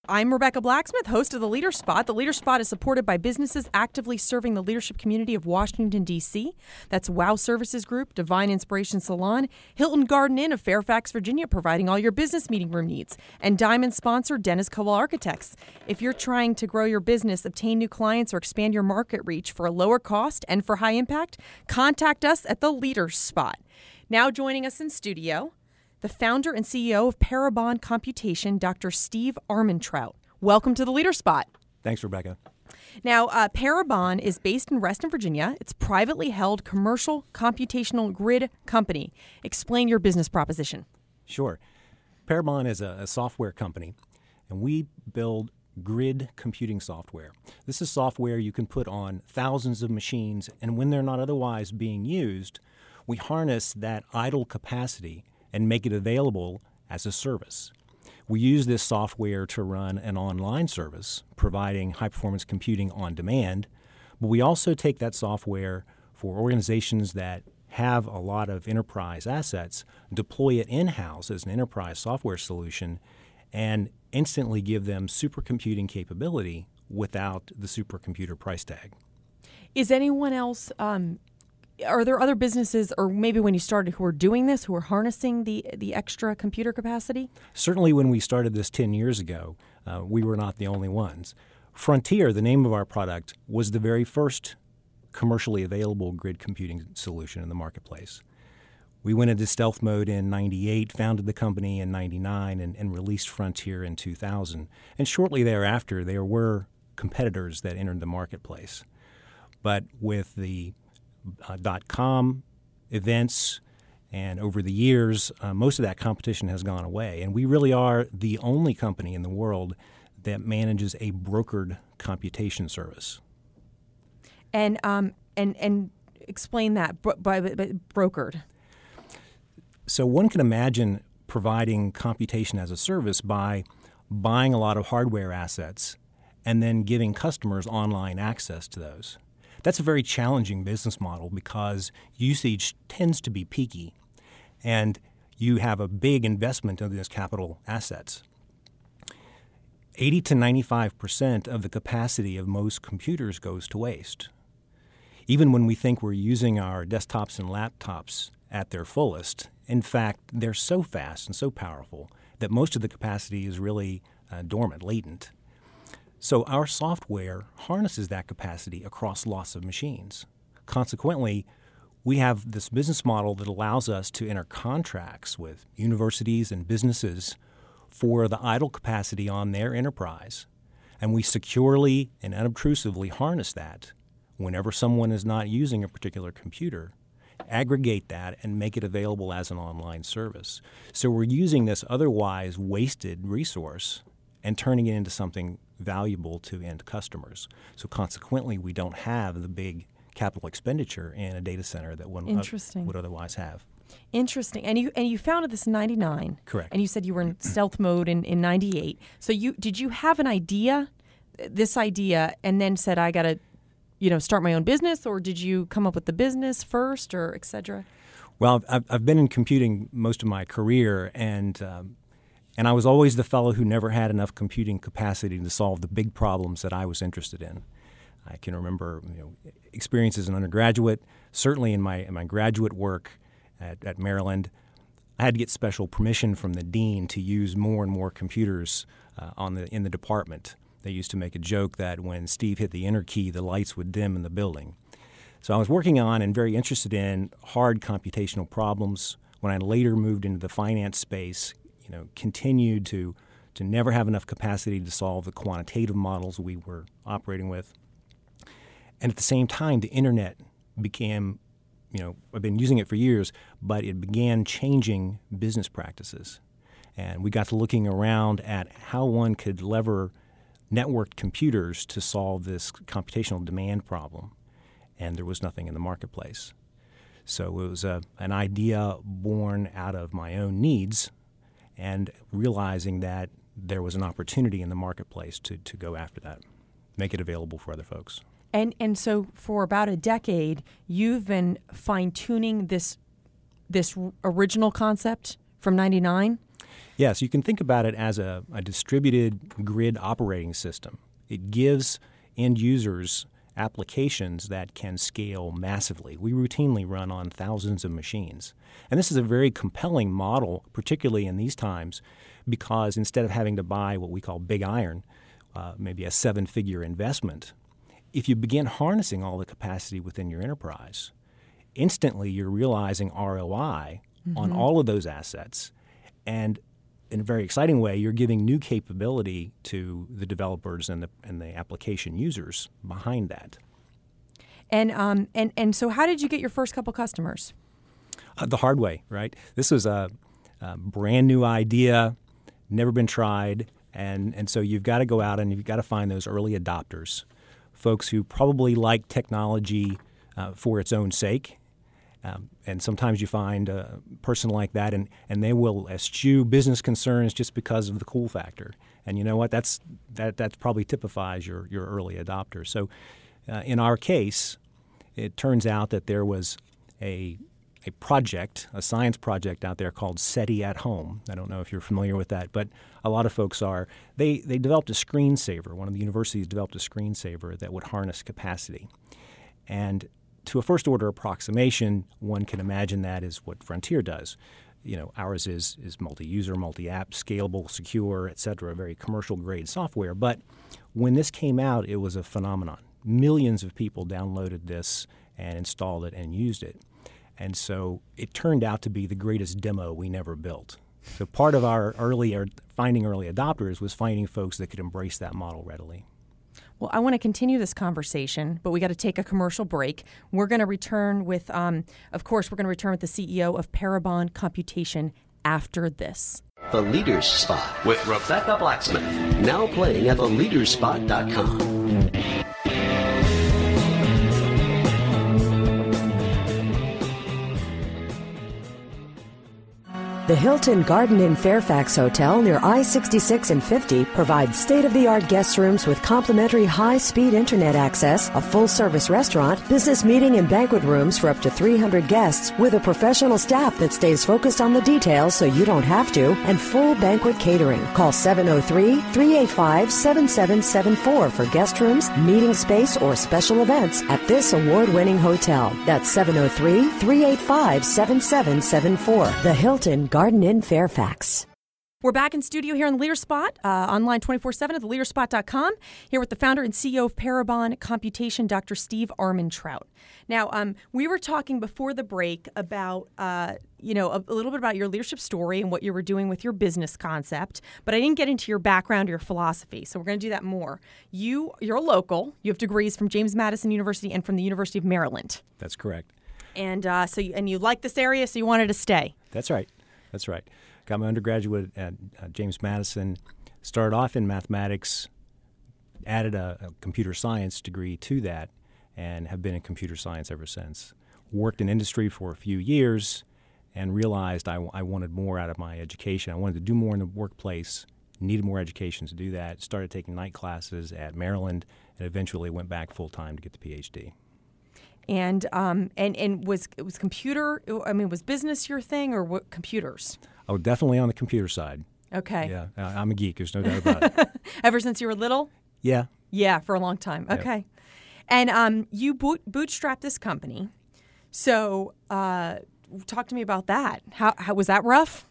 I'm Rebecca Blacksmith, host of The Leader Spot. The Leader Spot is supported by businesses actively serving the leadership community of Washington, D.C. That's WOW Services Group, Divine Inspiration Salon, Hilton Garden Inn of Fairfax, Virginia, providing all your business meeting room needs, and Diamond sponsor Dennis Cowell Architects. If you're trying to grow your business, obtain new clients, or expand your market reach for a lower cost and for high impact, contact us at The Leader Spot. Now joining us in studio, the founder and CEO of Parabon Computation, Dr. Steve Armentrout. Welcome to The Leader Spot. Thanks, Rebecca. Now, Parabon is based in Reston, Virginia. It's a privately held commercial computational grid company. Explain your business proposition. Sure. Parabon is a software company, and we build grid computing software. This is software you can put on thousands of machines, and when they're not otherwise being used, we harness that idle capacity and make it available as a service. We use this software to run an online service, providing high-performance computing on demand, but we also take that software for organizations that have a lot of enterprise assets, deploy it in-house as an enterprise software solution, and instantly give them supercomputing capability without the supercomputer price tag. Is anyone else are there other businesses, or maybe when you started, who are doing this, who are harnessing the extra computer capacity? Certainly when we started this 10 years ago, we were not the only ones. Frontier, the name of our product, was the very first commercially available grid computing solution in the marketplace. We went into stealth mode in 98, founded the company in 99, and released Frontier in 2000. And shortly thereafter, there were competitors that entered the marketplace. But with the .com events, and over the years, most of that competition has gone away. And we really are the only company in the world that manages a brokered computation service. And explain that by brokered. So one can imagine providing computation as a service by buying a lot of hardware assets and then giving customers online access to those. That's a very challenging business model because usage tends to be peaky, and you have a big investment in those capital assets. 80 to 95% of the capacity of most computers goes to waste. Even when we think we're using our desktops and laptops at their fullest, in fact, they're so fast and so powerful that most of the capacity is really dormant, latent. So our software harnesses that capacity across lots of machines. Consequently, we have this business model that allows us to enter contracts with universities and businesses for the idle capacity on their enterprise. And we securely and unobtrusively harness that whenever someone is not using a particular computer, aggregate that, and make it available as an online service. So we're using this otherwise wasted resource and turning it into something valuable to end customers. So consequently, we don't have the big capital expenditure in a data center that one would otherwise have. Interesting. And you founded this in 99. Correct. And you said you were in stealth mode in 98. So did you have an idea, and then said, I got to start my own business, or did you come up with the business first, or et cetera? Well, I've been in computing most of my career, and I was always the fellow who never had enough computing capacity to solve the big problems that I was interested in. I can remember experience as an undergraduate. Certainly in my graduate work at Maryland, I had to get special permission from the dean to use more and more computers in the department. They used to make a joke that when Steve hit the enter key, the lights would dim in the building. So I was working on and very interested in hard computational problems. When I later moved into the finance space, continued to never have enough capacity to solve the quantitative models we were operating with. And at the same time, the internet became, I've been using it for years, but it began changing business practices. And we got to looking around at how one could lever networked computers to solve this computational demand problem. And there was nothing in the marketplace. So it was an idea born out of my own needs, and realizing that there was an opportunity in the marketplace to go after that, make it available for other folks. And so for about a decade, you've been fine-tuning this original concept from 99? Yes, you can think about it as a distributed grid operating system. It gives end users applications that can scale massively. We routinely run on thousands of machines. And this is a very compelling model, particularly in these times, because instead of having to buy what we call big iron, maybe a seven-figure investment, if you begin harnessing all the capacity within your enterprise, instantly you're realizing ROI on all of those assets. And in a very exciting way, you're giving new capability to the developers and the application users behind that. And so how did you get your first couple customers? The hard way, right? This was a brand new idea, never been tried, and so you've got to go out and you've got to find those early adopters, folks who probably like technology for its own sake. And sometimes you find a person like that, and they will eschew business concerns just because of the cool factor. And you know what? That probably typifies your early adopter. So in our case, it turns out that there was a science project out there called SETI at Home. I don't know if you're familiar with that, but a lot of folks are. They developed a screensaver. One of the universities developed a screensaver that would harness capacity. And to a first-order approximation, one can imagine that is what Frontier does. You know, ours is multi-user, multi-app, scalable, secure, et cetera, very commercial-grade software. But when this came out, it was a phenomenon. Millions of people downloaded this and installed it and used it. And so it turned out to be the greatest demo we never built. So part of our finding early adopters was finding folks that could embrace that model readily. Well, I want to continue this conversation, but we got to take a commercial break. We're going to return with, of course, we're going to return with the CEO of Parabon Computation after this. The Leader's Spot with Rebecca Blacksmith, now playing at theleaderspot.com. The Hilton Garden Inn Fairfax Hotel near I-66 and 50 provides state-of-the-art guest rooms with complimentary high-speed internet access, a full-service restaurant, business meeting and banquet rooms for up to 300 guests with a professional staff that stays focused on the details so you don't have to, and full banquet catering. Call 703-385-7774 for guest rooms, meeting space, or special events at this award-winning hotel. That's 703-385-7774. The Hilton Garden Inn Fairfax. We're back in studio here in the Leader Spot, online 24/7 at theleaderspot.com, here with the founder and CEO of Parabon Computation, Dr. Steve Armentrout. Now, we were talking before the break about, a little bit about your leadership story and what you were doing with your business concept, but I didn't get into your background or your philosophy, so we're going to do that more. You're a local. You have degrees from James Madison University and from the University of Maryland. That's correct. And you like this area, so you wanted to stay. That's right. That's right. Got my undergraduate at James Madison, started off in mathematics, added a computer science degree to that, and have been in computer science ever since. Worked in industry for a few years and realized I wanted more out of my education. I wanted to do more in the workplace, needed more education to do that. Started taking night classes at Maryland and eventually went back full-time to get the PhD. And was computer? I mean, was business your thing, or what computers? Oh, definitely on the computer side. Okay. Yeah, I'm a geek. There's no doubt about it. Ever since you were little? Yeah. Yeah, for a long time. Okay. Yep. And you bootstrapped this company. So talk to me about that. How was that rough?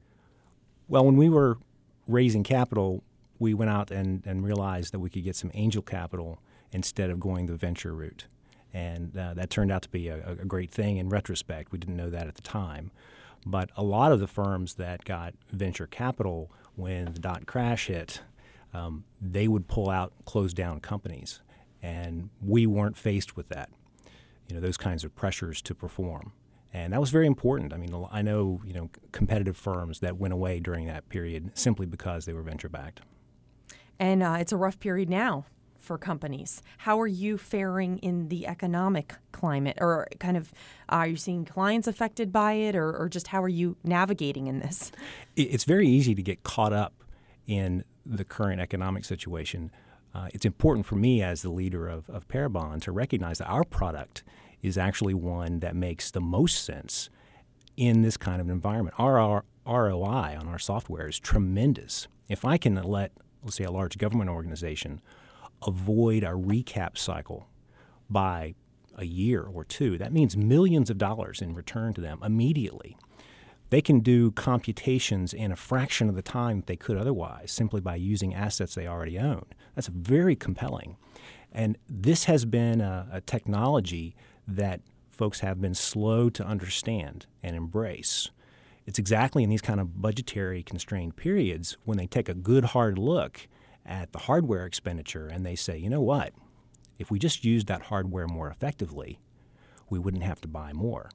Well, when we were raising capital, we went out and realized that we could get some angel capital instead of going the venture route. And that turned out to be a great thing in retrospect. We didn't know that at the time. But a lot of the firms that got venture capital when the dot crash hit, they would pull out, close down companies. And we weren't faced with that, those kinds of pressures to perform. And that was very important. I mean, I know, competitive firms that went away during that period simply because they were venture-backed. And it's a rough period now for companies. How are you faring in the economic climate, or kind of are you seeing clients affected by it, or just how are you navigating in this? It's very easy to get caught up in the current economic situation. It's important for me as the leader of Parabon to recognize that our product is actually one that makes the most sense in this kind of environment. Our ROI on our software is tremendous. If I can let, let's say, a large government organization avoid a recap cycle by a year or two, that means millions of dollars in return to them immediately. They can do computations in a fraction of the time they could otherwise simply by using assets they already own. That's very compelling. And this has been a technology that folks have been slow to understand and embrace. It's exactly in these kind of budgetary constrained periods when they take a good hard look at the hardware expenditure and they say, you know what, if we just used that hardware more effectively, we wouldn't have to buy more.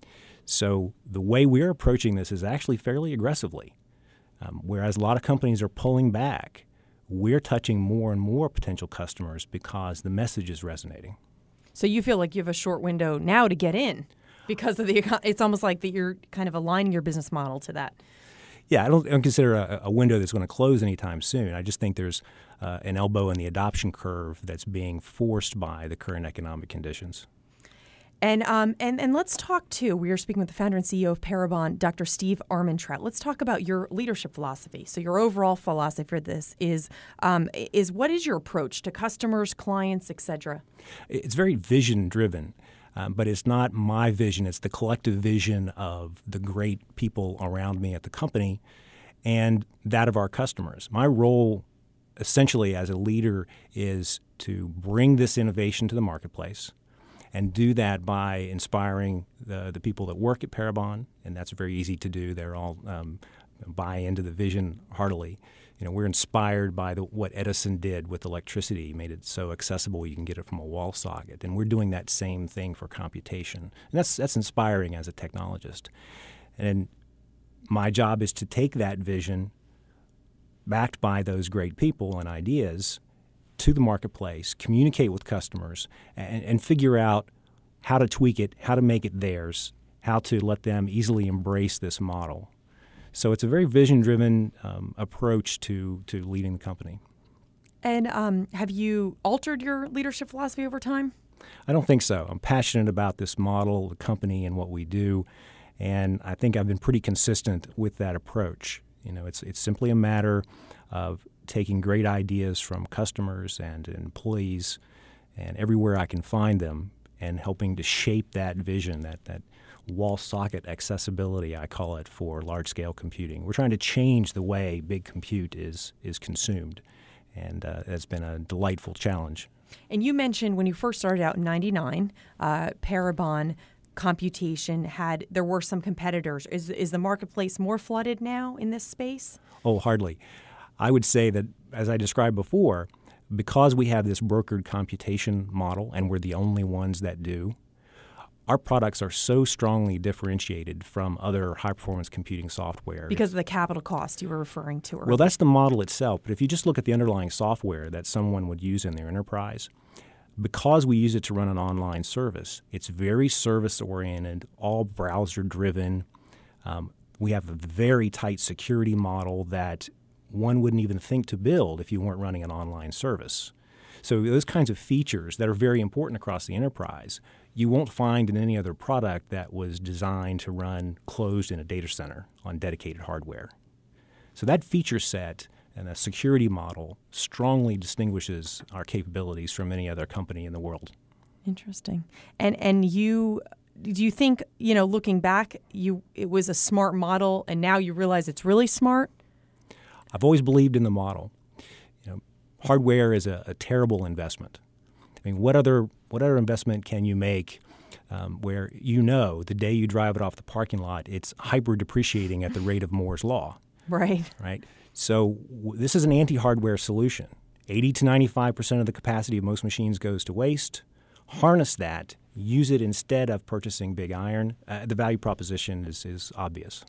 So the way we're approaching this is actually fairly aggressively. Whereas a lot of companies are pulling back, we're touching more and more potential customers because the message is resonating. So you feel like you have a short window now to get in because of it's almost like that you're kind of aligning your business model to that. Yeah, I don't consider a window that's going to close anytime soon. I just think there's an elbow in the adoption curve that's being forced by the current economic conditions. And let's talk too. We are speaking with the founder and CEO of Parabon, Dr. Steve Armentrout. Let's talk about your leadership philosophy. So your overall philosophy for this is what is your approach to customers, clients, etc.? It's very vision driven. But it's not my vision. It's the collective vision of the great people around me at the company and that of our customers. My role essentially as a leader is to bring this innovation to the marketplace and do that by inspiring the people that work at Parabon, and that's very easy to do. They're all buy into the vision heartily. You know, we're inspired by what Edison did with electricity. He made it so accessible you can get it from a wall socket. And we're doing that same thing for computation. And that's inspiring as a technologist. And my job is to take that vision, backed by those great people and ideas, to the marketplace, communicate with customers, and figure out how to tweak it, how to make it theirs, how to let them easily embrace this model. So it's a very vision-driven approach to leading the company. And have you altered your leadership philosophy over time? I don't think so. I'm passionate about this model, the company, and what we do, and I think I've been pretty consistent with that approach. You know, it's simply a matter of taking great ideas from customers and employees and everywhere I can find them and helping to shape that vision, that wall socket accessibility, I call it, for large-scale computing. We're trying to change the way big compute is consumed, and it's been a delightful challenge. And you mentioned when you first started out in 99, Parabon Computation there were some competitors. Is the marketplace more flooded now in this space? Oh, hardly. I would say that, as I described before, because we have this brokered computation model and we're the only ones that do, our products are so strongly differentiated from other high-performance computing software. Because of the capital cost you were referring to earlier. Well, that's the model itself. But if you just look at the underlying software that someone would use in their enterprise, because we use it to run an online service, it's very service-oriented, all browser-driven. We have a very tight security model that one wouldn't even think to build if you weren't running an online service. So those kinds of features that are very important across the enterprise, you won't find in any other product that was designed to run closed in a data center on dedicated hardware. So that feature set and a security model strongly distinguishes our capabilities from any other company in the world. Interesting. And do you think, looking back, it was a smart model and now you realize it's really smart? I've always believed in the model. Hardware is a terrible investment. I mean, what other investment can you make where the day you drive it off the parking lot, it's hyper depreciating at the rate of Moore's law? Right. Right. So this is an anti-hardware solution. 80 to 95% of the capacity of most machines goes to waste. Harness that. Use it instead of purchasing big iron. The value proposition is obvious.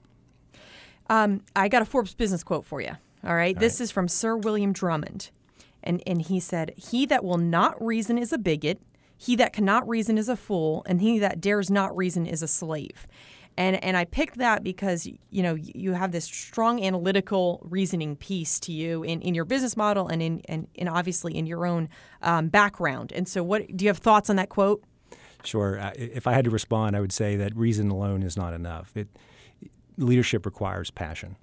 I got a Forbes business quote for you. All right. This is from Sir William Drummond. And he said, "He that will not reason is a bigot. He that cannot reason is a fool. And he that dares not reason is a slave." And I picked that because, you have this strong analytical reasoning piece to you in your business model and in obviously in your own background. And so do you have thoughts on that quote? Sure. If I had to respond, I would say that reason alone is not enough. leadership requires passion.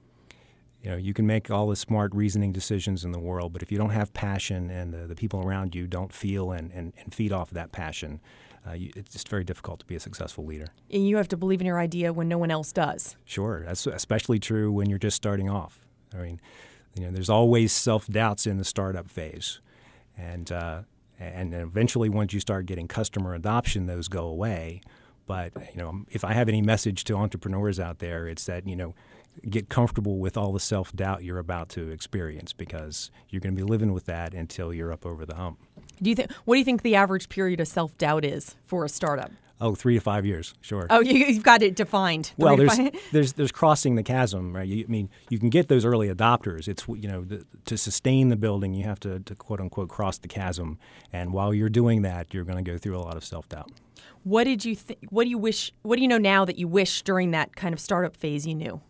You can make all the smart reasoning decisions in the world, but if you don't have passion and the people around you don't feel and feed off of that passion, it's just very difficult to be a successful leader. And you have to believe in your idea when no one else does. Sure. That's especially true when you're just starting off. I mean, there's always self-doubts in the startup phase. And eventually once you start getting customer adoption, those go away. But, if I have any message to entrepreneurs out there, it's that, get comfortable with all the self-doubt you're about to experience, because you're going to be living with that until you're up over the hump. What do you think the average period of self-doubt is for a startup? Oh, 3 to 5 years, sure. Oh, you've got it defined. Well, there's crossing the chasm, right? You can get those early adopters. It's to sustain the building, you have to quote unquote cross the chasm, and while you're doing that, you're going to go through a lot of self-doubt. What did you think? What do you wish? What do you know now that you wish during that kind of startup phase you knew?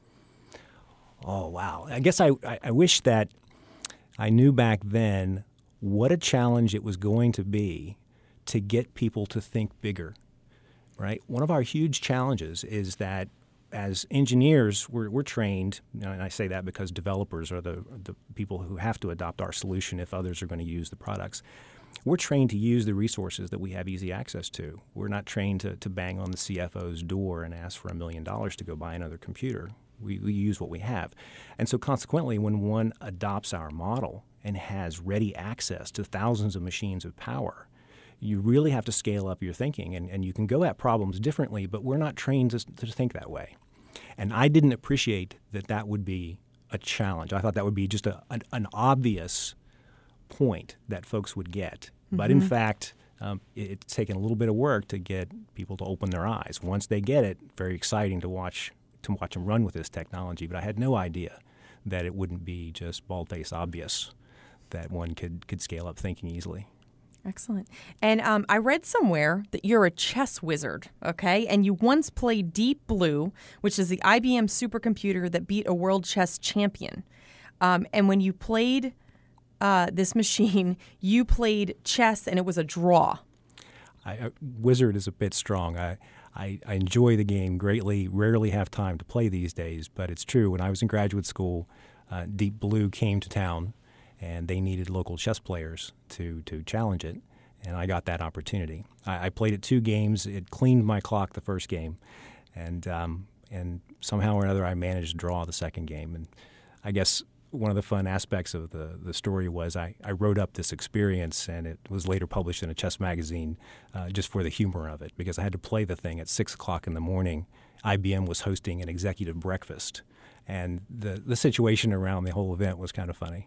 Oh wow! I guess I wish that I knew back then what a challenge it was going to be to get people to think bigger. Right? One of our huge challenges is that as engineers, we're trained, and I say that because developers are the people who have to adopt our solution if others are going to use the products. We're trained to use the resources that we have easy access to. We're not trained to bang on the CFO's door and ask for $1 million to go buy another computer. We use what we have. And so consequently, when one adopts our model and has ready access to thousands of machines of power, you really have to scale up your thinking, and you can go at problems differently, but we're not trained to think that way. And I didn't appreciate that would be a challenge. I thought that would be just an obvious point that folks would get. Mm-hmm. But in fact, it's taken a little bit of work to get people to open their eyes. Once they get it, very exciting to watch them run with this technology. But I had no idea that it wouldn't be just bald-faced obvious that one could scale up thinking easily. Excellent. And I read somewhere that you're a chess wizard, okay? And you once played Deep Blue, which is the IBM supercomputer that beat a world chess champion. And when you played this machine, you played chess, and it was a draw. Wizard is a bit strong. I enjoy the game greatly, rarely have time to play these days, but it's true. When I was in graduate school, Deep Blue came to town, and they needed local chess players to challenge it, and I got that opportunity. I played it 2 games. It cleaned my clock the first game, and somehow or another I managed to draw the second game. And I guess one of the fun aspects of the story was I wrote up this experience, and it was later published in a chess magazine just for the humor of it, because I had to play the thing at 6 o'clock in the morning. IBM was hosting an executive breakfast, and the situation around the whole event was kind of funny.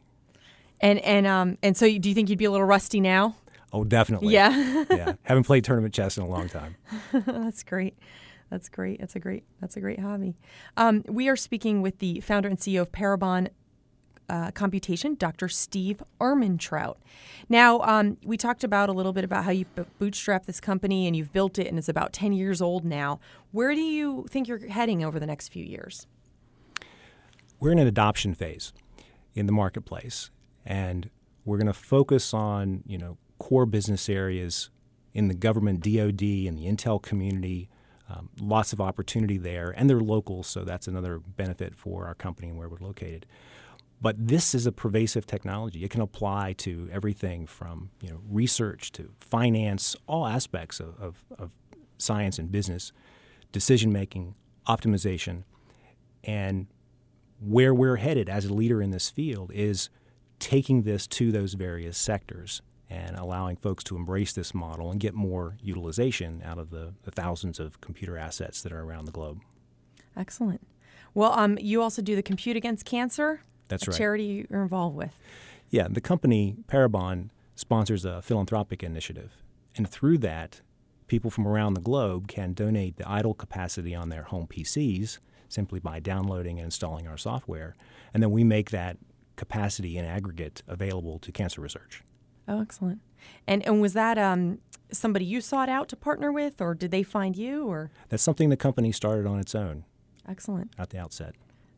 And so do you think you'd be a little rusty now? Oh, definitely. Yeah. Yeah. Haven't played tournament chess in a long time. That's great. That's great. That's a great hobby. We are speaking with the founder and CEO of Parabon Computation, Dr. Steve Armentrout. Now, we talked about a little bit about how you bootstrapped this company and you've built it, and it's about 10 years old now. Where do you think you're heading over the next few years? We're in an adoption phase in the marketplace. And we're going to focus on, core business areas in the government, DoD, and the Intel community. Lots of opportunity there, and they're local, so that's another benefit for our company and where we're located. But this is a pervasive technology. It can apply to everything from research to finance, all aspects of science and business, decision-making, optimization. And where we're headed as a leader in this field is taking this to those various sectors and allowing folks to embrace this model and get more utilization out of the thousands of computer assets that are around the globe. Excellent. Well, you also do the Compute Against Cancer. That's right. Charity you're involved with. Yeah, the company Parabon sponsors a philanthropic initiative, and through that, people from around the globe can donate the idle capacity on their home PCs simply by downloading and installing our software, and then we make that capacity in aggregate available to cancer research. Oh, excellent. And was that somebody you sought out to partner with, or did they find you? Or that's something the company started on its own. Excellent. At the outset.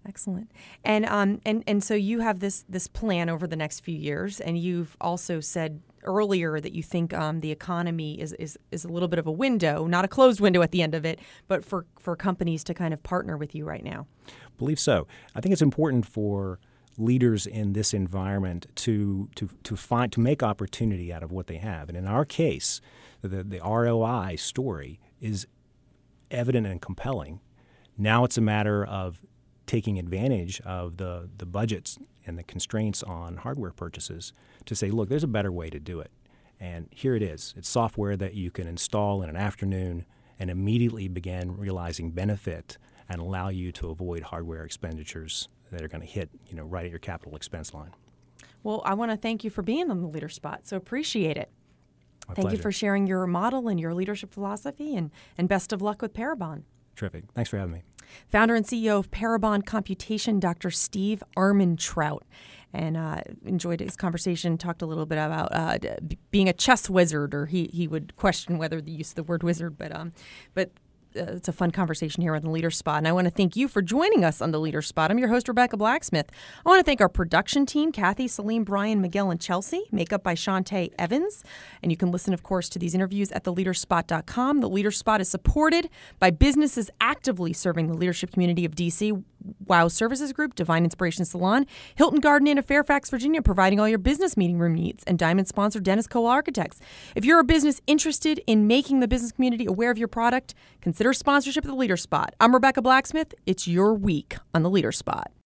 Excellent. And so you have this plan over the next few years, and you've also said earlier that you think the economy is a little bit of a window, not a closed window at the end of it, but for companies to kind of partner with you right now. Believe so. I think it's important for leaders in this environment to make opportunity out of what they have. And in our case, the ROI story is evident and compelling. Now it's a matter of taking advantage of the budgets and the constraints on hardware purchases to say, look, there's a better way to do it. And here it is. It's software that you can install in an afternoon and immediately begin realizing benefit and allow you to avoid hardware expenditures that are going to hit, right at your capital expense line. Well, I want to thank you for being on the Leader Spot. So appreciate it. My Thank pleasure. you for sharing your model and your leadership philosophy, and best of luck with Parabon. Terrific. Thanks for having me. Founder and CEO of Parabon Computation, Dr. Steve Armentrout. And enjoyed his conversation, talked a little bit about being a chess wizard, or he would question whether the use of the word wizard, but it's a fun conversation here on the Leader Spot. And I want to thank you for joining us on the Leader Spot. I'm your host, Rebecca Blacksmith. I want to thank our production team, Kathy, Salim, Brian, Miguel, and Chelsea, makeup by Shantae Evans. And you can listen, of course, to these interviews at theleaderspot.com. The Leader Spot is supported by businesses actively serving the leadership community of D.C., WOW Services Group, Divine Inspiration Salon, Hilton Garden Inn of Fairfax, Virginia, providing all your business meeting room needs, and Diamond sponsor Dennis Cole Architects. If you're a business interested in making the business community aware of your product, consider sponsorship of the Leader Spot. I'm Rebecca Blacksmith. It's your week on the Leader Spot.